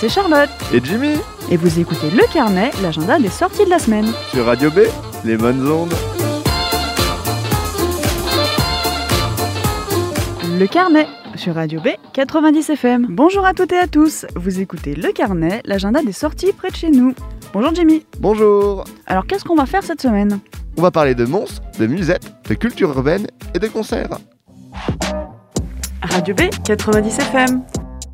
c'est Charlotte. Et Jimmy. Et vous écoutez Le Carnet, l'agenda des sorties de la semaine. Sur Radio B, les bonnes ondes. Le Carnet, sur Radio B 90 FM. Bonjour à toutes et à tous. Vous écoutez Le Carnet, l'agenda des sorties près de chez nous. Bonjour Jimmy. Bonjour. Alors qu'est-ce qu'on va faire cette semaine ? On va parler de monstres, de musettes, de culture urbaine et de concerts. Radio B 90 FM.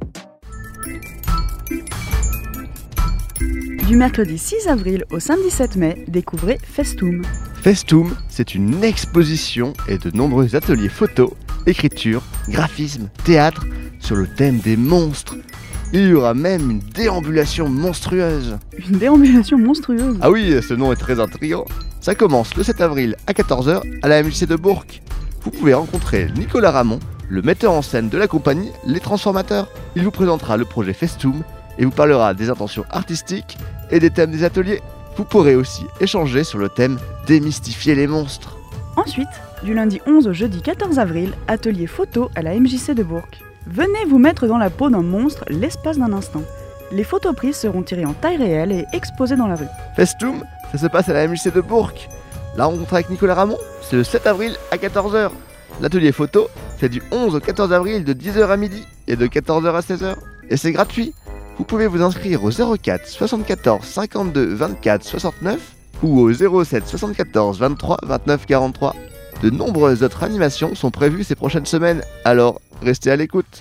Du mercredi 6 avril au samedi 7 mai, découvrez Festoom. Festoom, c'est une exposition et de nombreux ateliers photo, écriture, graphisme, théâtre sur le thème des monstres. Il y aura même une déambulation monstrueuse. Une déambulation monstrueuse. Ah oui, ce nom est très intriguant. Ça commence le 7 avril à 14h à la MJC de Bourg. Vous pouvez rencontrer Nicolas Ramon, le metteur en scène de la compagnie Les Transformateurs. Il vous présentera le projet Festoom et vous parlera des intentions artistiques et des thèmes des ateliers. Vous pourrez aussi échanger sur le thème Démystifier les monstres. Ensuite, du lundi 11 au jeudi 14 avril, atelier photo à la MJC de Bourg. Venez vous mettre dans la peau d'un monstre l'espace d'un instant. Les photos prises seront tirées en taille réelle et exposées dans la rue. Festoom, ça se passe à la MJC de Bourg. La rencontre avec Nicolas Ramon, c'est le 7 avril à 14h. L'atelier photo, c'est du 11 au 14 avril de 10h à midi et de 14h à 16h. Et c'est gratuit. Vous pouvez vous inscrire au 04 74 52 24 69 ou au 07 74 23 29 43. De nombreuses autres animations sont prévues ces prochaines semaines, alors restez à l'écoute.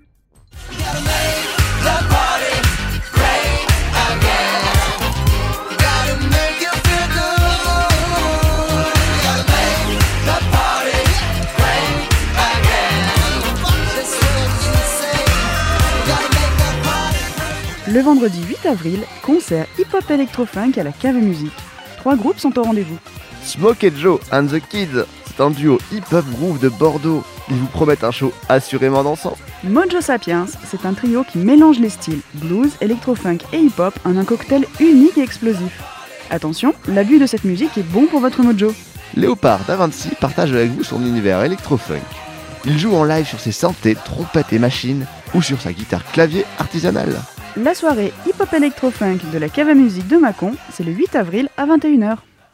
Le vendredi 8 avril, concert hip-hop électro-funk à la Cave Musique. 3 groupes sont au rendez-vous. Smoke et Joe and the Kids, c'est un duo hip-hop groove de Bordeaux. Ils vous promettent un show assurément dansant. Mojo Sapiens, c'est un trio qui mélange les styles blues, électro-funk et hip-hop en un cocktail unique et explosif. Attention, l'abus de cette musique est bon pour votre mojo. Léopard d'Avinci partage avec vous son univers électro-funk. Il joue en live sur ses synthés, trompettes et machines ou sur sa guitare clavier artisanale. La soirée hip-hop électro-funk de la Cave à Musique de Mâcon, c'est le 8 avril à 21h.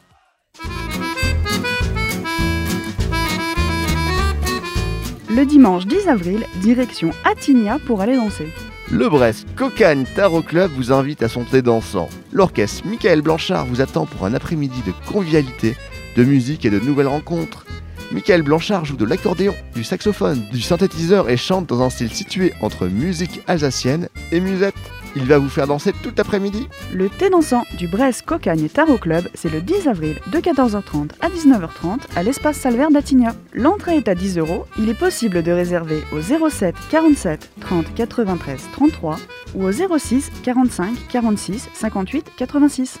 Le dimanche 10 avril, direction Attigna pour aller danser. Le Brest Cocagne Tarot Club vous invite à son thé dansant. L'orchestre Michael Blanchard vous attend pour un après-midi de convivialité, de musique et de nouvelles rencontres. Michael Blanchard joue de l'accordéon, du saxophone, du synthétiseur et chante dans un style situé entre musique alsacienne et musette. Il va vous faire danser tout l'après-midi. Le thé dansant du Brest Cocagne Tarot Club, c'est le 10 avril de 14h30 à 19h30 à l'espace Salvert d'Attigna. L'entrée est à 10 €. Il est possible de réserver au 07 47 30 93 33 ou au 06 45 46 58 86.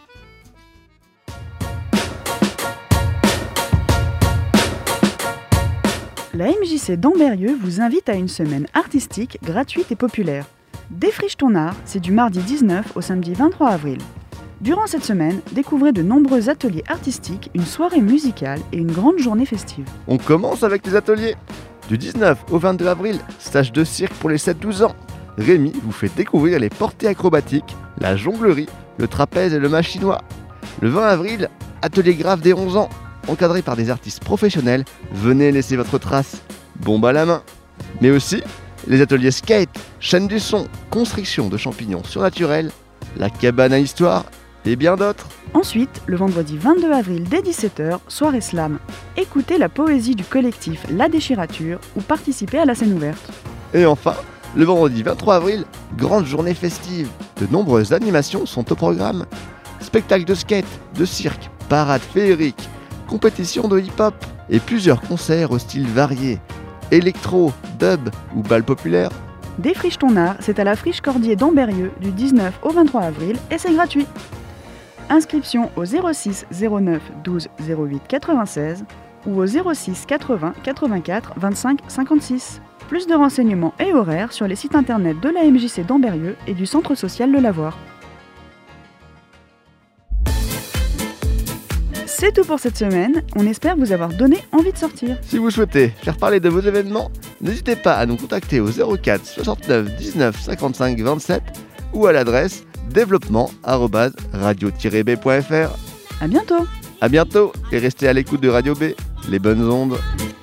La MJC d'Ambérieux vous invite à une semaine artistique, gratuite et populaire. Défriche ton art, c'est du mardi 19 au samedi 23 avril. Durant cette semaine, découvrez de nombreux ateliers artistiques, une soirée musicale et une grande journée festive. On commence avec les ateliers. Du 19 au 22 avril, stage de cirque pour les 7-12 ans. Rémi vous fait découvrir les portées acrobatiques, la jonglerie, le trapèze et le machinois. Le 20 avril, atelier graphe des 11 ans. Encadré par des artistes professionnels, venez laisser votre trace. Bombe à la main. Mais aussi, les ateliers skate, chaîne du son, construction de champignons surnaturels, la cabane à histoire et bien d'autres. Ensuite, le vendredi 22 avril dès 17h, soirée slam. Écoutez la poésie du collectif La Déchirature ou participez à la scène ouverte. Et enfin, le vendredi 23 avril, grande journée festive. De nombreuses animations sont au programme. Spectacles de skate, de cirque, parades féeriques, compétitions de hip-hop et plusieurs concerts au style varié. Électro, dub ou bal populaire. Défriche ton art, c'est à la Friche Cordier d'Ambérieux du 19 au 23 avril et c'est gratuit. Inscription au 06 09 12 08 96 ou au 06 80 84 25 56. Plus de renseignements et horaires sur les sites internet de la MJC d'Ambérieux et du Centre social Le Lavoir. C'est tout pour cette semaine, on espère vous avoir donné envie de sortir. Si vous souhaitez faire parler de vos événements, n'hésitez pas à nous contacter au 04 69 19 55 27 ou à l'adresse développement@radio-b.fr. À bientôt. A bientôt et restez à l'écoute de Radio B, les bonnes ondes.